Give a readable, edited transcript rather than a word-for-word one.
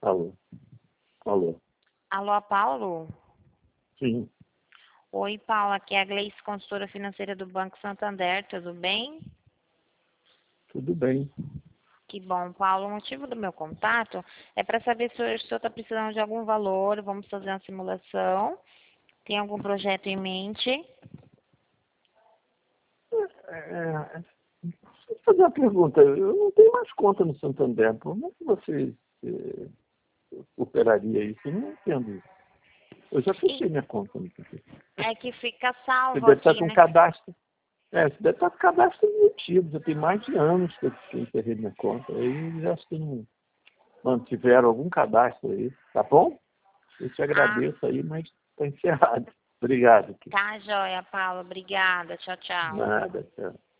Alô? Alô? Alô, Paulo? Sim, Oi, Paulo, aqui é a Gleice, consultora financeira do Banco Santander, tudo bem? tudo bem. Que bom, Paulo. O motivo do meu contato é para saber se o senhor está precisando de algum valor, vamos fazer uma simulação. Tem algum projeto em mente? Deixa eu fazer uma pergunta. Eu não tenho mais conta no Santander. Como é que você operaria isso? Eu não entendo isso. Eu já fechei minha conta no Santander. É que fica Você salvo deve estar aqui, com né? cadastro. Você deve estar com cadastro emitido. Já tem mais de anos que eu encerrei minha conta. Aí já se não mantiveram algum cadastro aí. Tá bom? Eu te Ah, agradeço aí, mas está encerrado. Obrigado. tá joia, Paulo. Obrigada. Tchau, tchau. Nada, tchau.